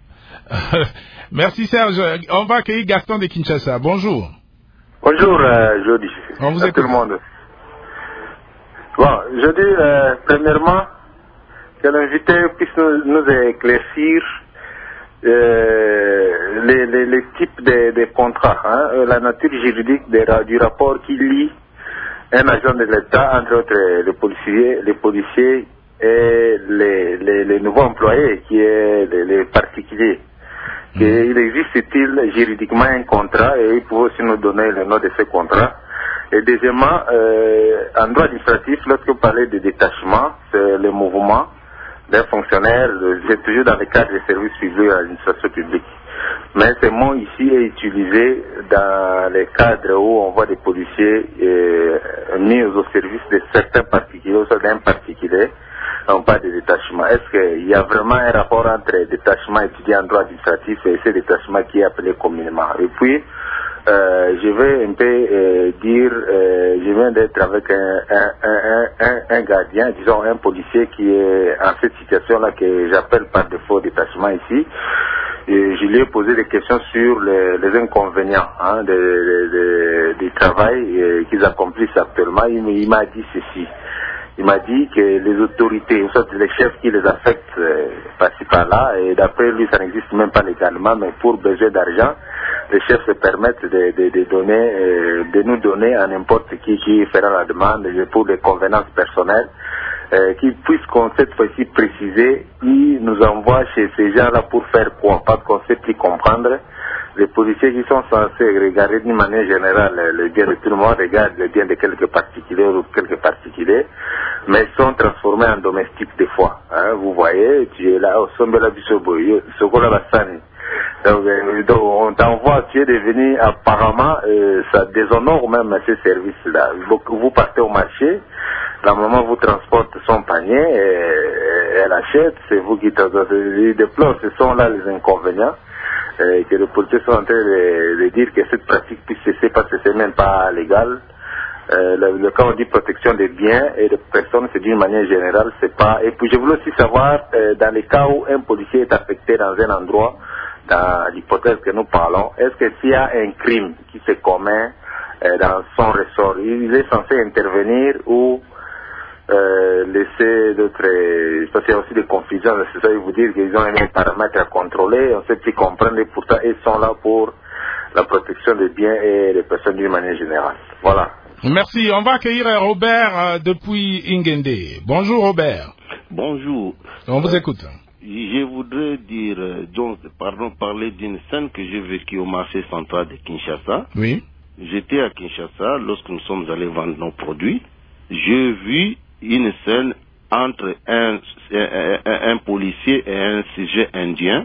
Merci Serge. On va accueillir Gaston de Kinshasa. Bonjour. Bonjour, euh, Jody. On vous à écoute. Tout le monde. Bon, je dis euh, premièrement que l'invité puisse nous, nous éclaircir Euh, les, les, les types de, de contrats, hein, la nature juridique de, du rapport qui lie un agent de l'État, entre autres les policiers, les policiers et les, les, les nouveaux employés, qui est les, les particuliers. Mmh. Il existe-t-il juridiquement un contrat et il peut aussi nous donner le nom de ce contrat. Et deuxièmement, euh, en droit administratif, lorsque vous parlez de détachement, c'est le mouvement d'un fonctionnaire, c'est toujours dans le cadre des services publics à l'administration publique. Mais ce mot ici est utilisé dans les cadres où on voit des policiers euh, mis au service de certains particuliers, ou soit d'un particulier, on parle de détachement. Est-ce qu'il y a vraiment un rapport entre détachement étudié en droit administratif et ce détachement qui est appelé communément? Et puis, Euh, je vais un peu euh, dire, euh, je viens d'être avec un, un, un, un, un gardien, disons un policier qui est en cette situation-là que j'appelle par défaut détachement ici. Et je lui ai posé des questions sur les, les inconvénients hein, de, de, de, du travail euh, qu'ils accomplissent actuellement. Il, il m'a dit ceci. Il m'a dit que les autorités, ou soit les chefs qui les affectent euh, par-ci par-là, et d'après lui ça n'existe même pas légalement, mais pour besoin d'argent, les chefs se permettent de, de, de donner, euh, de nous donner à n'importe qui qui fera la demande pour des convenances personnelles, euh, qu'ils puissent qu'on cette fois-ci préciser, ils nous envoient chez ces gens-là pour faire quoi? Parce qu'on ne sait plus comprendre. Les policiers qui sont censés regarder d'une manière générale le bien de tout le monde, regardent le bien de quelques particuliers ou quelques particuliers, mais sont transformés en domestiques des fois. Hein, vous voyez, tu es là, au sommet là du Soboyo, Sokola Bassani. Donc, euh, donc on t'envoie, tu es devenu apparemment, euh, ça déshonore même ces services-là. Donc, vous partez au marché, la maman vous transporte son panier, et, et elle achète, c'est vous qui transportez. Déplore, ce sont là les inconvénients. Euh, que les policiers sont en train de, de dire que cette pratique puisse cesser parce que c'est même pas légal. euh, le, le, quand on dit protection des biens et des personnes, c'est d'une manière générale, c'est pas. Et puis je voulais aussi savoir, euh, dans les cas où un policier est affecté dans un endroit, dans l'hypothèse que nous parlons, est-ce que s'il y a un crime qui se commet euh, dans son ressort, il est censé intervenir ou euh, laisser d'autres... Parce qu'il y a aussi des confusions, c'est ça, vous dire qu'ils ont un paramètre à contrôler, on sait qu'ils comprennent et pourtant ils sont là pour la protection des biens et des personnes d'une manière générale. Voilà. Merci. On va accueillir Robert euh, depuis Ingende. Bonjour Robert. Bonjour. On vous écoute. Je voudrais dire, donc, pardon, parler d'une scène que j'ai vécue au marché central de Kinshasa. Oui. J'étais à Kinshasa lorsque nous sommes allés vendre nos produits. J'ai vu une scène entre un, un, un, un policier et un sujet indien.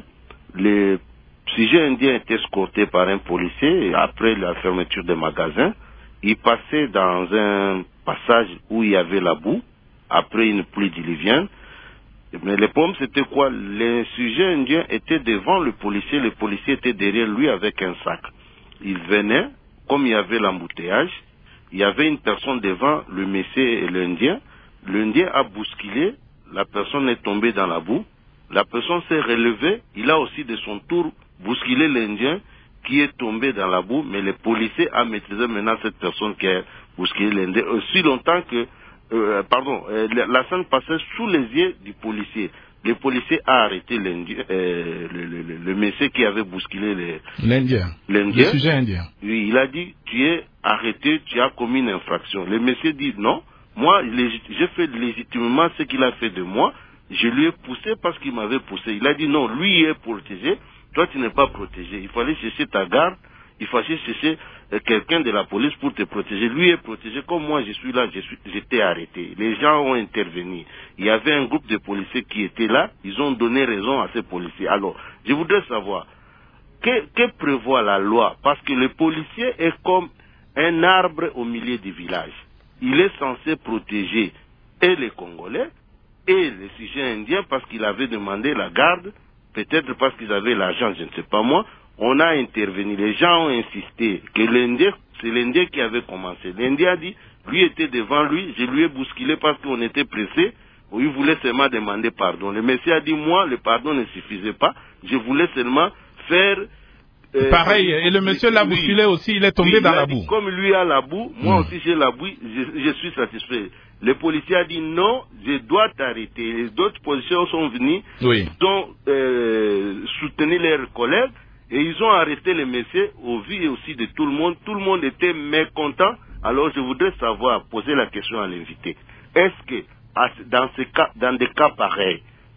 Le sujet indien était escorté par un policier et après la fermeture des magasins, il passait dans un passage où il y avait la boue, après une pluie diluvienne. Mais le problème, c'était quoi? Le sujet indien était devant le policier, le policier était derrière lui avec un sac. Il venait, comme il y avait l'embouteillage, il y avait une personne devant le monsieur et l'Indien. L'Indien a bousculé, la personne est tombée dans la boue. La personne s'est relevée, il a aussi de son tour bousculé l'Indien qui est tombé dans la boue, mais le policier a maîtrisé maintenant cette personne qui a bousculé l'Indien aussi longtemps que Euh, pardon, euh, la, la scène passait sous les yeux du policier. Le policier a arrêté l'Indien, euh, le, le, le, le monsieur qui avait bousculé l'Indien. L'Indien. Le sujet indien. Oui, il a dit, tu es arrêté, tu as commis une infraction. Le monsieur dit, non, moi, j'ai fait légitimement ce qu'il a fait de moi. Je lui ai poussé parce qu'il m'avait poussé. Il a dit, non, lui il est protégé, toi tu n'es pas protégé. Il fallait chercher ta garde, il fallait chercher quelqu'un de la police pour te protéger. Lui est protégé. Comme moi, je suis là, je suis, j'étais arrêté. Les gens ont intervenu. Il y avait un groupe de policiers qui étaient là. Ils ont donné raison à ces policiers. Alors, je voudrais savoir, que, que prévoit la loi? Parce que le policier est comme un arbre au milieu du village. Il est censé protéger et les Congolais et les sujets indiens parce qu'il avait demandé la garde, peut-être parce qu'ils avaient l'argent, je ne sais pas moi. On a intervenu, les gens ont insisté que l'Indien, c'est l'Indien qui avait commencé. L'Indien a dit, lui était devant lui, je lui ai bousculé parce qu'on était pressé, il voulait seulement demander pardon. Le monsieur a dit, moi, le pardon ne suffisait pas, je voulais seulement faire... Euh, Pareil, et le monsieur l'a bousculé aussi, il est tombé oui, dans il la dit, boue. Comme lui a la boue, moi mmh. aussi j'ai la boue, je, je suis satisfait. Le policier a dit, non, je dois t'arrêter. D'autres policiers sont venus, oui. ils ont euh, soutenu leurs collègues, et ils ont arrêté les messieurs au vu aussi de tout le monde. Tout le monde était mécontent. Alors je voudrais savoir, poser la question à l'invité. Est-ce que dans, ces cas, dans des cas pareils,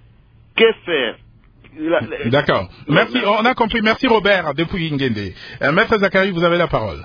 que faire? D'accord. Merci, on a compris. Merci Robert, depuis Ingende. Euh, Maître Zakari, vous avez la parole.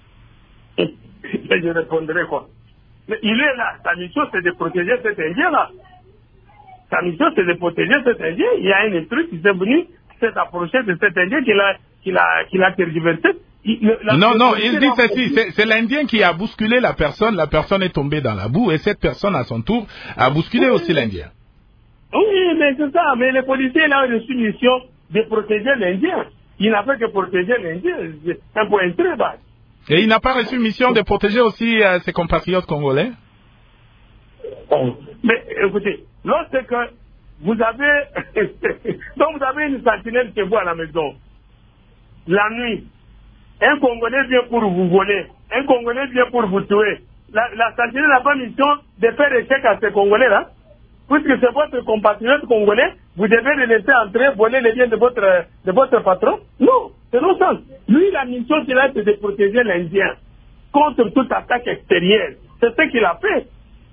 Je répondrai quoi? Mais il est là. Sa mission, c'est de protéger cet Indien-là. Sa mission, c'est de protéger cet Indien. Il y a un intrus qui s'est venu s'est approché de cet Indien qu'il a, qu'il a, qu'il a tergiversé. Il, la, non, non, il dit ceci, c'est, c'est l'Indien qui a bousculé la personne, la personne est tombée dans la boue et cette personne à son tour a bousculé oui. aussi l'Indien. Oui, mais c'est ça, mais le policier là a reçu une mission de protéger l'Indien. Il n'a fait que protéger l'Indien, c'est un point très bas. Et il n'a pas reçu une mission de protéger aussi euh, ses compatriotes congolais? Oh. Mais écoutez, lorsque vous avez donc vous avez une sentinelle chez vous à la maison, la nuit, un Congolais vient pour vous voler, un Congolais vient pour vous tuer. La, la sentinelle n'a pas mission de faire échec à ces Congolais-là. Puisque c'est votre compatriote congolais, vous devez le laisser entrer, voler les biens de votre, de votre patron? Non, c'est non sens. Lui, la mission qu'il a, c'est de protéger l'Indien contre toute attaque extérieure. C'est ce qu'il a fait.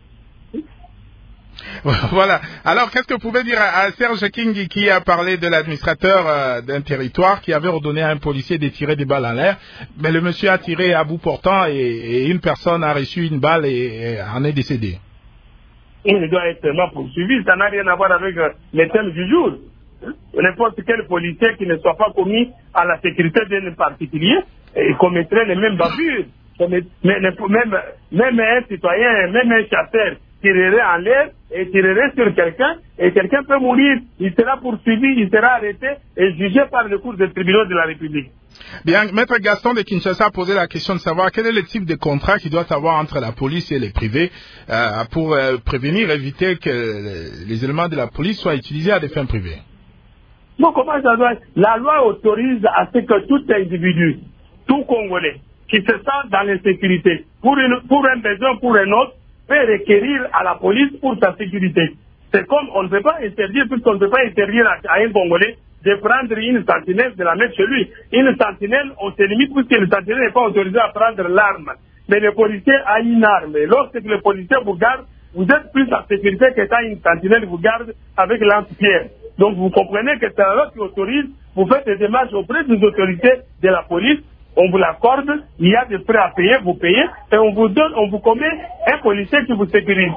Voilà. Alors, qu'est-ce que vous pouvez dire à, à Serge King qui a parlé de l'administrateur euh, d'un territoire qui avait ordonné à un policier de tirer des balles en l'air, mais le monsieur a tiré à bout portant et, et une personne a reçu une balle et, et en est décédée. Il doit être seulement poursuivi. Ça n'a rien à voir avec euh, les thèmes du jour. N'importe quel policier qui ne soit pas commis à la sécurité d'un particulier, il commettrait les mêmes bavures. Même, même, même un citoyen, même un chasseur tirerait en l'air et tirerait sur quelqu'un, et quelqu'un peut mourir. Il sera poursuivi, il sera arrêté et jugé par le cours des tribunaux de la République. Bien, Maître Gaston de Kinshasa a posé la question de savoir quel est le type de contrat qu'il doit avoir entre la police et les privés euh, pour euh, prévenir, éviter que les éléments de la police soient utilisés à des fins privées. Non, comment ça doit être? La loi autorise à ce que tout individu, tout Congolais, qui se sent dans l'insécurité, pour, une, pour un besoin, pour un autre, peut requérir à la police pour sa sécurité. C'est comme on ne peut pas interdire, puisqu'on ne peut pas interdire à, à un Congolais de prendre une sentinelle, de la mettre chez lui. Une sentinelle, on se limite puisque le sentinelle n'est pas autorisé à prendre l'arme. Mais le policier a une arme. Et lorsque le policier vous garde, vous êtes plus en sécurité que quand une sentinelle vous garde avec lance-pierre. Donc vous comprenez que c'est la loi qui autorise, vous faites des démarches auprès des autorités de la police, on vous l'accorde, il y a des frais à payer, vous payez, et on vous donne, on vous commet un policier qui vous sécurise.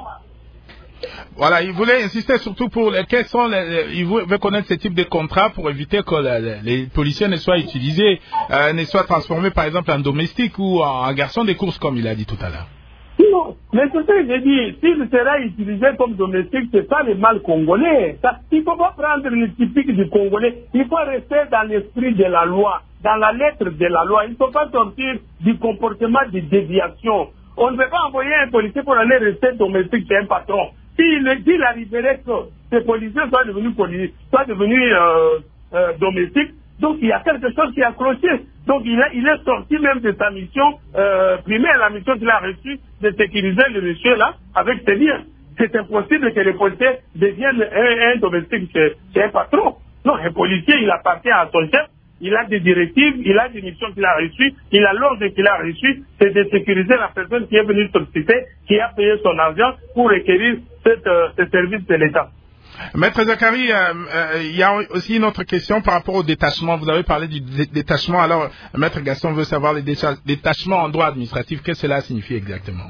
Voilà, il voulait insister surtout pour les, quels sont les, il veut connaître ce type de contrats pour éviter que les, les policiers ne soient utilisés, euh, ne soient transformés par exemple en domestiques ou en, en garçons de course comme il a dit tout à l'heure. Non, mais c'est ce que j'ai dit, s'il sera utilisé comme domestique, c'est pas le mal congolais. Ça, il ne faut pas prendre le typique du Congolais, il faut rester dans l'esprit de la loi, dans la lettre de la loi, il ne faut pas sortir du comportement de déviation. On ne peut pas envoyer un policier pour aller rester domestique chez un patron. S'il s'il arriverait que ces policiers soient devenus, soient devenus euh, euh, domestiques, donc il y a quelque chose qui est accroché. Donc il est, il est sorti même de sa mission euh, primaire, la mission qu'il a reçue de sécuriser le monsieur là avec ses biens. C'est impossible que les policiers deviennent un, un domestique chez, chez un patron. Non, un policier, il appartient à son chef. Il a des directives, il a des missions qu'il a reçues, il a l'ordre qu'il a reçu, c'est de sécuriser la personne qui est venue solliciter, qui a payé son argent pour requérir cette, euh, ce service de l'État. Maître Zakari, euh, euh, il y a aussi une autre question par rapport au détachement. Vous avez parlé du dé détachement. Alors, Maître Gaston veut savoir les détachements en droit administratif. Qu'est-ce que cela signifie exactement?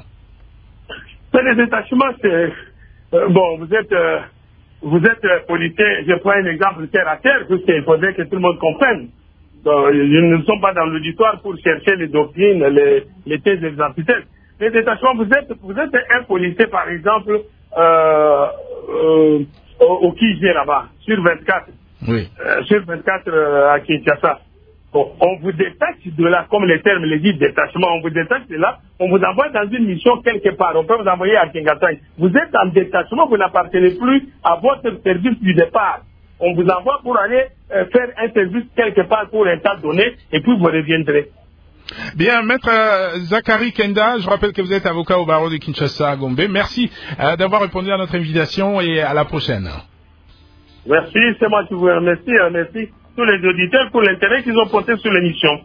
Le détachement, c'est... Euh, bon, vous êtes... Euh, Vous êtes euh, policier, je prends un exemple terre à terre, puisqu'il faudrait que tout le monde comprenne. Donc, nous ne sommes pas dans l'auditoire pour chercher les doctrines, les, les thèses exemplaires. Les détachements, vous êtes, vous êtes un policier, par exemple, euh, euh, au, au K G là-bas, sur vingt-quatre. Oui. Euh, sur vingt-quatre euh, à Kinshasa. Bon, on vous détache de là, comme les termes le disent, détachement, on vous détache de là, on vous envoie dans une mission quelque part, on peut vous envoyer à Kingatang. Vous êtes en détachement, vous n'appartenez plus à votre service du départ. On vous envoie pour aller euh, faire un service quelque part pour un temps donné, et puis vous reviendrez. Bien, Maître euh, Zakari Kenda, je rappelle que vous êtes avocat au barreau de Kinshasa à Gombe. Merci euh, d'avoir répondu à notre invitation et à la prochaine. Merci, c'est moi qui vous remercie, euh, merci tous les auditeurs pour l'intérêt qu'ils ont porté sur l'émission.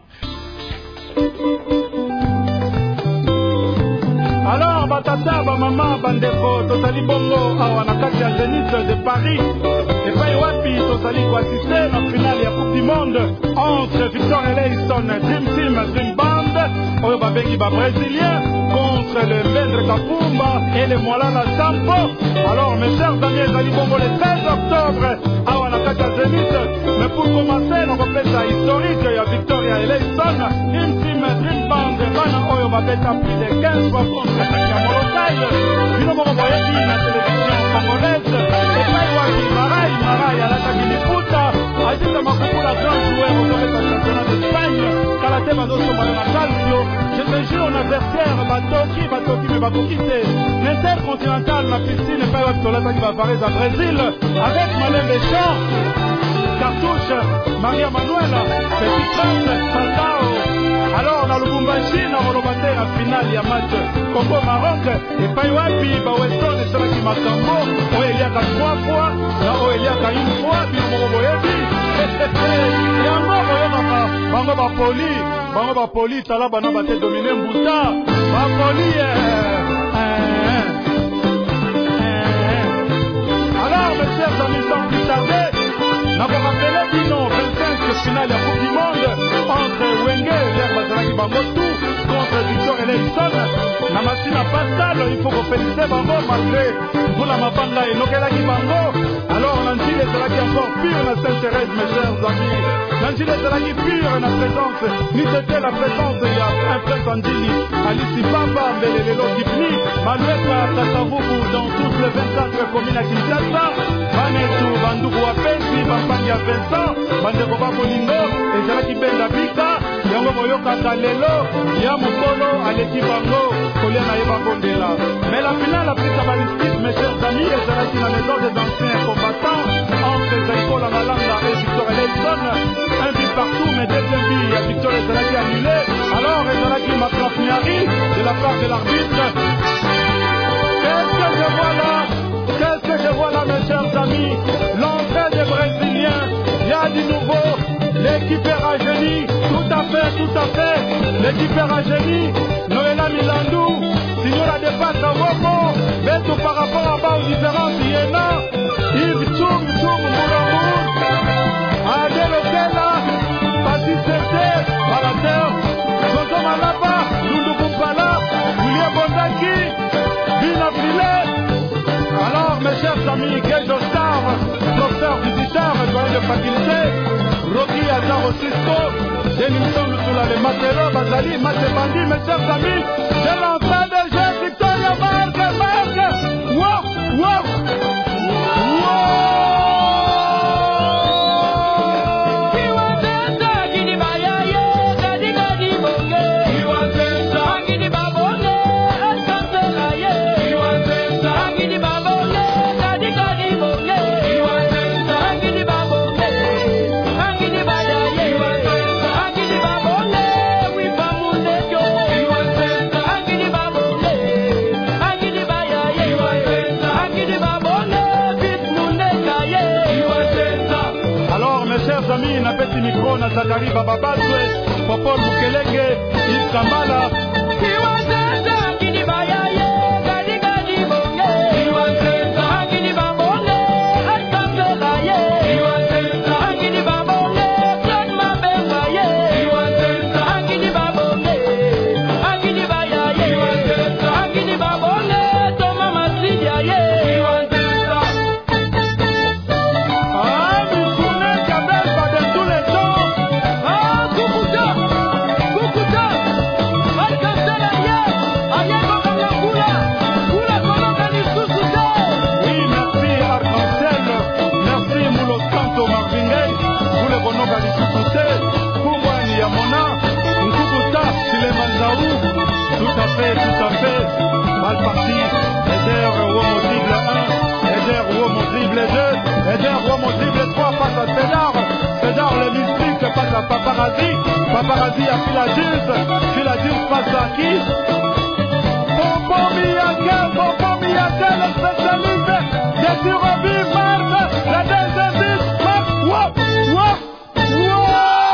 Alors, batata, ba maman, bandeko, totali bongo, awa na kati ya Zénith de Paris. Et pas wapi, totali ko assister la finale ya Coupe du Monde entre Victor Eleison, Dream Team, Dream Band, oyo babengi ba Brésilien, contre le Vendre Kapumba et le Mwalala Sampo. Alors, mes chers amis, totali bongo le treize octobre, awa na kati ya Zénith. Mais pour commencer, on va faire ça historique, il y a Victor Eleison, Dream Team, Dream Band, bana oyo babeta plus de quinze fois contre ya Molokai. Bino moko boyebi na télévision congolaise. Et pas wapi, Marai, Marai, alakaki liputa. Aïtita makukula grand joueur au sommet du championnat d'Espagne. Kalate bazoso moyo na calcio. Je te jure, on adversaire, batoki, batoki, mais bakoki te. L'intercontinental, na piscine, pas wapi, tolataki bavarez à Brésil. Avec Malin Deschamps, Cartouche, Maria Manuela, Petit Prince, Saldao. Alors, on a le Lubumbashi, on a le la finale, ya match Congo-Maroc. Et pas wapi, ba Weston, et cela qui m'a cambo. Oh, il y a qu'à trois fois, là, oh, il y a qu'à une fois, puis on m'a voyé. Et en mort, on va ba poli, bango ba poli, tala bana ba te dominer Mbouta. Ba poli, alors, mes chers amis, sans plus tarder, n'a pas rappelé Bino, vingt-cinq finale à Coupe du Monde entre Wenge, vers Bazalaki Bango, tout contre Victor Eleison. Na machine pascal, il faut qu'on félicite Bango malgré pour la mapanga et Nokelaki Bango. Alors on a dit les ezalaki encore pire na Sainte-Thérèse, mes chers amis. Nanjila ezalaki pire na présence, ni c'était la présence ya un prince Andili, Alice Bamba, Mbelelelo Kipni, Malueka Kasavubu dans toutes les vingt-quatre communes à Kinshasa, Manetu, Banduku Wapenzi, Bambangi à Vincent, Bandeko Babolingo, ezalaki Benda Bika, yango boyokaka lelo, ya mokolo aleki bango, kolia na ye bakondela. Mais la finale a pris sa balistique, mes chers amis, ezalaki na maison des anciens combattants, entre Zaiko la Malanga et Victor Elson, un but partout, mais deuxième but, il y a Victor ezalaki annulé, alors ezalaki Matrafniari, de la part de l'arbitre. Qu'est-ce que je vois là? Qu'est-ce que je vois là, mes chers amis? L'entrée des Brésiliens, il y a du nouveau, l'équipe est rajeunie, tout à fait, tout à fait, l'équipe est rajeunie, Noëlla Milandou, Signora de Passa Woko, mais tout par rapport à bas aux différences, il y en a, Yves Tchoum, Tchoum, Mouramour, Adel Okela, Pati Sete, Balater, Zozo Malaba, Loulou Kumpala, William Bondaki, Bina Filet. Alors, mes chers amis, Gejo Star, professeur visiteur, doyen de faculté, Rocky Azaro Cisco, Denison Lutula, les Matero, Bazali, Matebandi, mes chers amis, j'ai l'entrée de jeu, Victoria Marque, Marque, wow, wow, na petit micro na Zakari Bababazwe, Popol Mukelenge, Yves Kambala. Tout à fait, mal parti, Eder Romo dribble un, Eder Romo dribble deux, Eder Romo dribble trois, passe à Cédar, Cédar le mystique passe à Paparazzi, Paparazzi à Philadus, Philadus passe à qui? Popo Miyakel, Popo Miyakel, le spécialiste, Dessus Roby, Marc, la deuxième but, Marc, wop, wop, wop.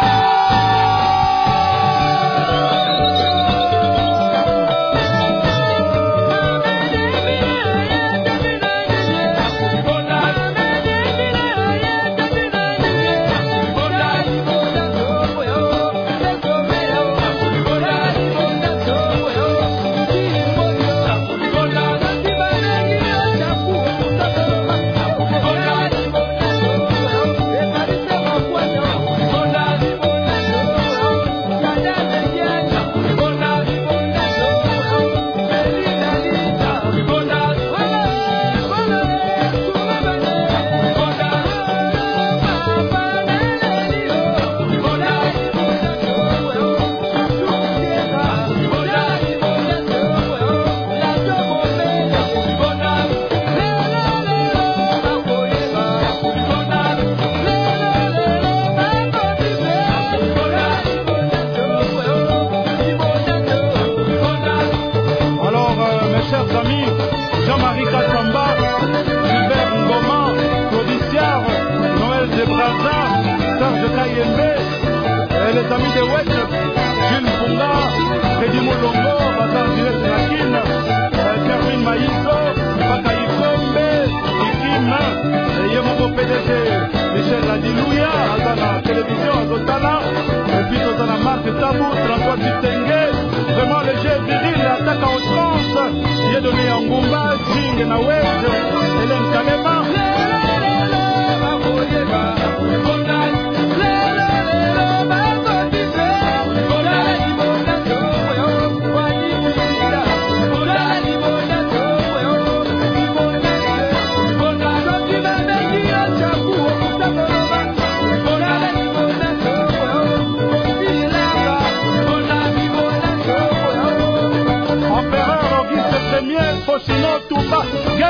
Les amis de West, Jules Funga, Freddy Molongo, Bazar Gilles Nakine, Kervin Maïso, Bakaï Kombe, Ikim, Yemoko P D G, Michel Ladilouya, Azana Télévision, Azotana, et puis Azana Marc Tabou, François Titengue, vraiment le jeu viril, l'attaque en France, il est donné en Ngumba, Jing na West, Hélène Kalema.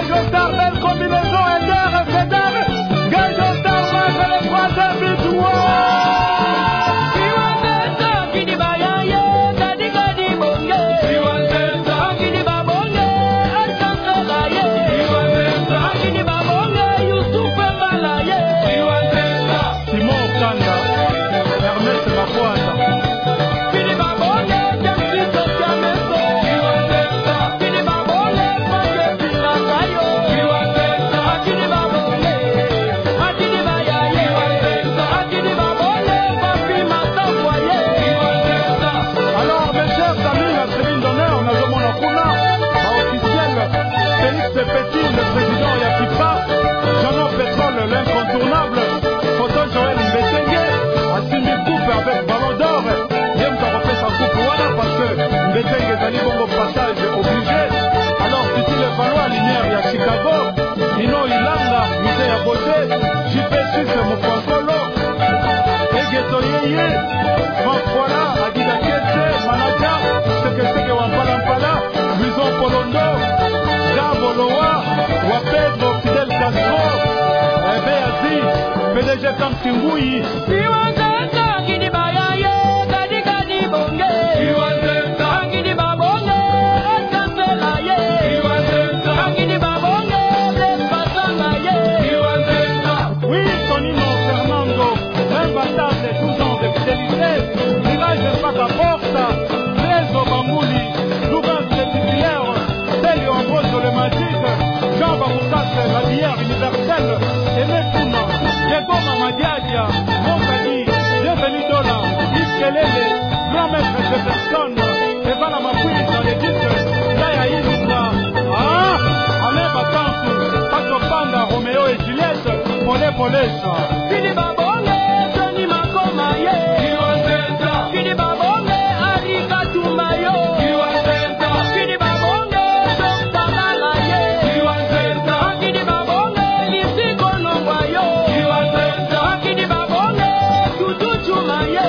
Gajotar, belle combinaison, Eder, Feder, Gajotar, marque le troisième but, P D G comme Tingui. Oui, Tonino Fernando, imbattable de douze ans de fidélité, virage de pas à porte, Lézo Bambouli, Louvain de titulaire, Célio Ambrose le magique, Jean Baboukas, la bière universelle, Aimé Pouna, Diego Mamadiadia, Montagny, Bienvenu Dola, Yves Kelele, grand maître de personne, Evala Mapoui dans l'équipe, Yaya Iluka, ah, Alain Batansu, Pato Panda, Roméo et Juliette, Polé Polesa. Fini Babonge, Tony Makomaye, Fini Babonge, Ali Katumayo, Fini Babonge, Docteur Malaye, Fini Babonge, Lisi Konongwayo, Fini Babonge, Tutu Chumaye.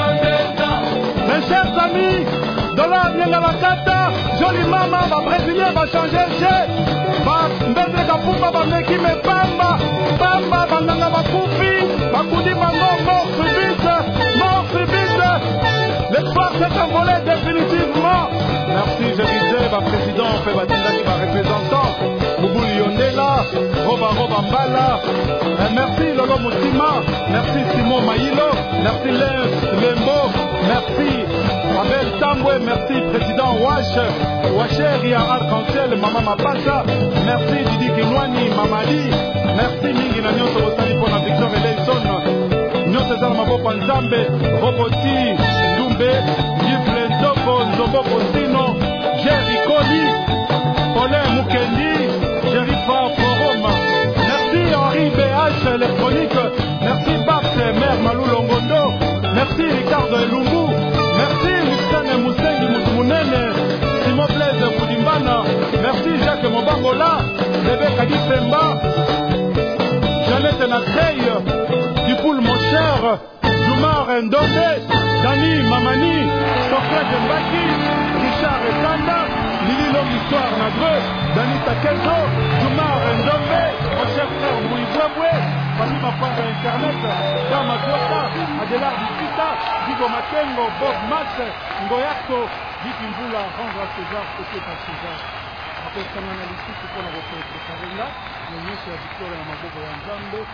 Mes chers amis, dans la Nyangabakata, Joli Mama, va Brésilien va changer de jeu. Mbele Kapumba va meki me Bamba, Bamba va nanga va Koufi, va Koudi Bango, mort subite, mort subite. L'espoir s'est envolé définitivement. Merci Jérisé, va président, fait Batinda qui va représentant, Boubou Lionela, Roba Roba Mbala. Merci Lolo Moutima, merci Simon Maïlo, merci Lembo, merci Abel Tamboué, merci président Wash, Washeria Arc-en-Ciel, Mama Mapasa, merci Didi Kinwani, Mamadi, merci Mingi na Nyoto Bosani pour la victoire Eleison, Nyoto César Mabopa Nzambe, Roboti, Ndumbe, Yves Ndoko, Nzobo Bosino, Jerry Koli, Paulin Mukendi, Jerry Forum, merci Henri B H électronique, merci Baps, Mère Malou Longondo, merci Ricardo Elungu, merci Lucien Moussengi Mousmounene, Simon Blaise Koudimbana, merci Jacques Mobangola, Bébé Kadi Pemba, Jeannette Natreille, Dipoul mon cher, Zoumar Ndonde, Dani Mamani, Socrate Mbaki, Richard Etanda, Lili Longue Histoire Nadre, Dani Takezo, Zoumar Ndonde, mon cher frère Mouibouaboué, Famille Mapanga Internet, Dama Gota, Adélard Dikita, Digo Matengo, Bob Max, Ngoyako, Diki Mboula, rendre à César, ce qui est à César. Après son analyse, c'est pour la retraite Karenga, le mieux c'est la victoire de Mabobo Yanzambe.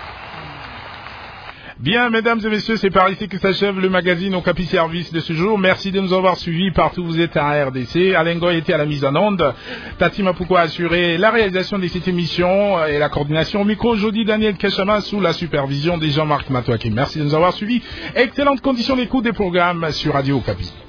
Bien, mesdames et messieurs, c'est par ici que s'achève le magazine Okapi Service de ce jour. Merci de nous avoir suivis partout où vous êtes à R D C. Alain Goy était à la mise en onde. Tati Mapouko a assuré la réalisation de cette émission et la coordination au micro. Aujourd'hui, Daniel Kachama sous la supervision de Jean-Marc Matouaki. Merci de nous avoir suivis. Excellentes conditions d'écoute des programmes sur Radio Okapi.